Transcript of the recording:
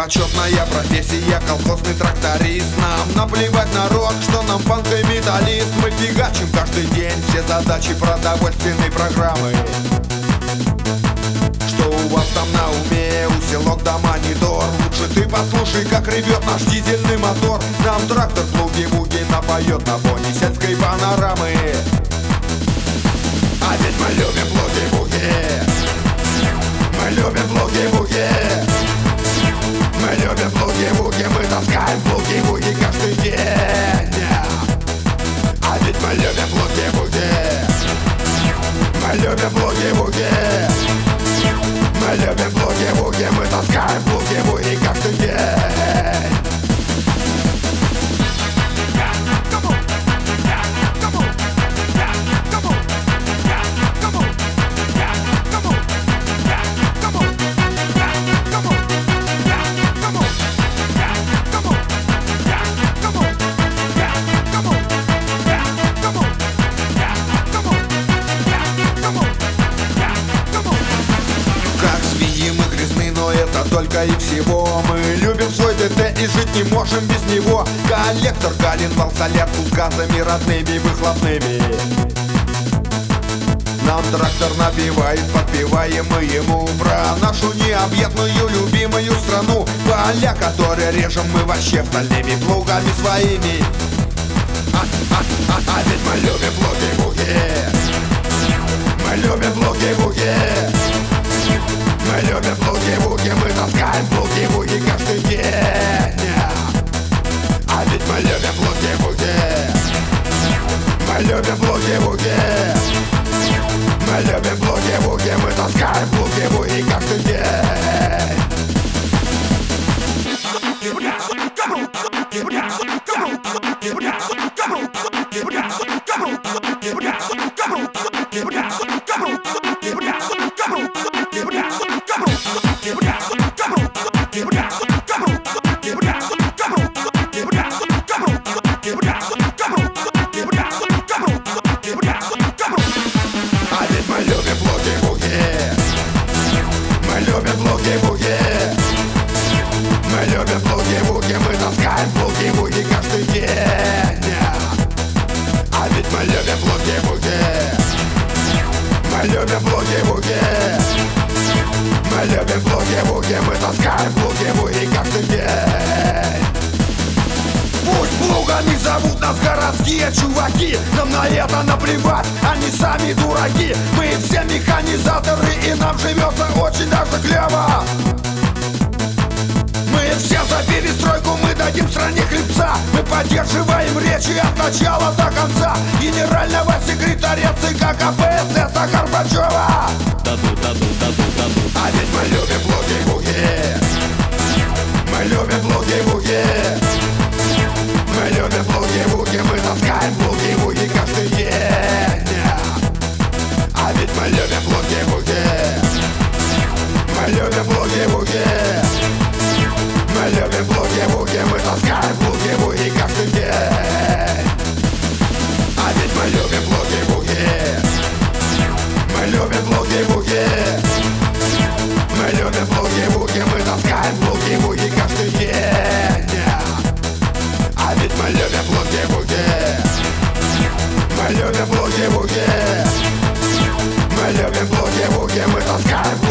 почетная профессия, колхозный тракторист. Нам наплевать на рок, что нам фанк и металлист. Мы фигачим каждый день все задачи продовольственной программы. Что у вас там на уме, усилок да монитор? Лучше ты послушай, как ревет наш дизельный мотор. Нам трактор плуги-вуги напоет на фоне сельской панорамы. А ведь мы любим плуги-вуги, мы любим плуги-вуги, мы любим плуги-вуги, мы таскаем плуги-вуги каждый день. А ведь мы любим плуги-вуги, мы любим плуги-вуги, мы любим плуги-вуги, мы таскаем плуги-вуги каждый день. Это только и всего. Мы любим свой ТТ и жить не можем без него. Коллектор, коленвал, солярку с газами родными выхлопными. Нам трактор напевает, подпеваем мы ему про нашу необъятную любимую страну. Поля, которые режем мы вообще стальными плугами своими. А ведь мы любим плуги-вуги, мы любим плуги-вуги, мы любим плуги-вуги, мы таскаем плуги-вуги каждый день. А ведь мы любим плуги-вуги, мы любим плуги-вуги, мы любим плуги-вуги, мы таскаем плуги-вуги каждый день. А ведь мы любим плуги-вуги, мы любим плуги-вуги, мы любим плуги-вуги, мы таскаем плуги-вуги каждый день. А ведь мы любим плуги-вуги, мы любим плуги-вуги, мы любим плуги-вуги, мы таскаем плуги-вуги каждый день. Пусть плугами зовут нас городские чуваки, нам на это наплевать, они сами дураки. Мы все механизаторы и нам живется очень даже клево. Мы все за перестройку, мы дадим стране хлебца. Мы поддерживаем речи от начала до конца генерального секретаря ЦК КПСС Горбачева. А ведь мы любим плуги-вуги, мы любим плуги-вуги, мы любим плуги-вуги, мы таскаем плуги-вуги каждый день. А ведь мы любим плуги-вуги, мы любим плуги-вуги, мы любим плуги-вуги, мы таскаем плуги-вуги каждый день. А ведь мы любим плуги-вуги, мы любим плуги-вуги, мы любим плуги-вуги, мы таскаем плуги-вуги каждый день. А ведь мы любим плуги-вуги, мы любим плуги-вуги, мы любим плуги-вуги, мы таскаем